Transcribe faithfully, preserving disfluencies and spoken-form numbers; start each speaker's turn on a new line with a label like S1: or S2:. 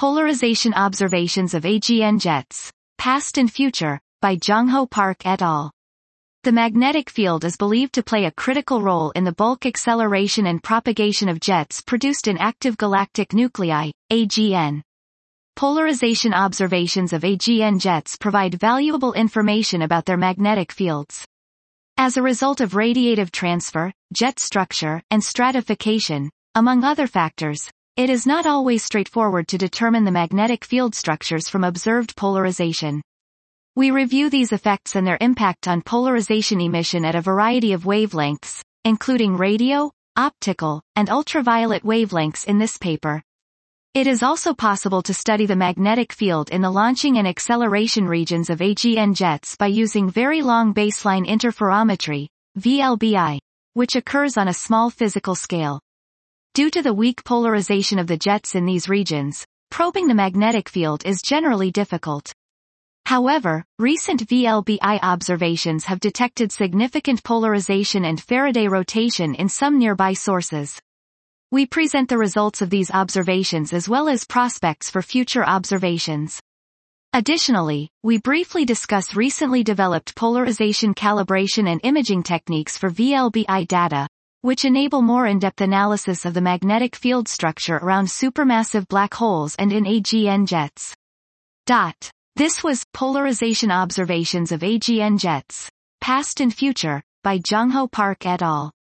S1: Polarization Observations of A G N Jets, Past and Future, by Jung-Ho Park et al. The magnetic field is believed to play a critical role in the bulk acceleration and propagation of jets produced in active galactic nuclei, A G N. Polarization observations of A G N jets provide valuable information about their magnetic fields. As a result of radiative transfer, jet structure, and stratification, among other factors, it is not always straightforward to determine the magnetic field structures from observed polarization. We review these effects and their impact on polarization emission at a variety of wavelengths, including radio, optical, and ultraviolet wavelengths in this paper. It is also possible to study the magnetic field in the launching and acceleration regions of A G N jets by using very long baseline interferometry, V L B I, which occurs on a small physical scale. Due to the weak polarization of the jets in these regions, probing the magnetic field is generally difficult. However, recent V L B I observations have detected significant polarization and Faraday rotation in some nearby sources. We present the results of these observations as well as prospects for future observations. Additionally, we briefly discuss recently developed polarization calibration and imaging techniques for V L B I data, which enable more in-depth analysis of the magnetic field structure around supermassive black holes and in A G N jets. Dot. This was Polarization Observations of A G N Jets, Past and Future, by Jung-Ho Park et al.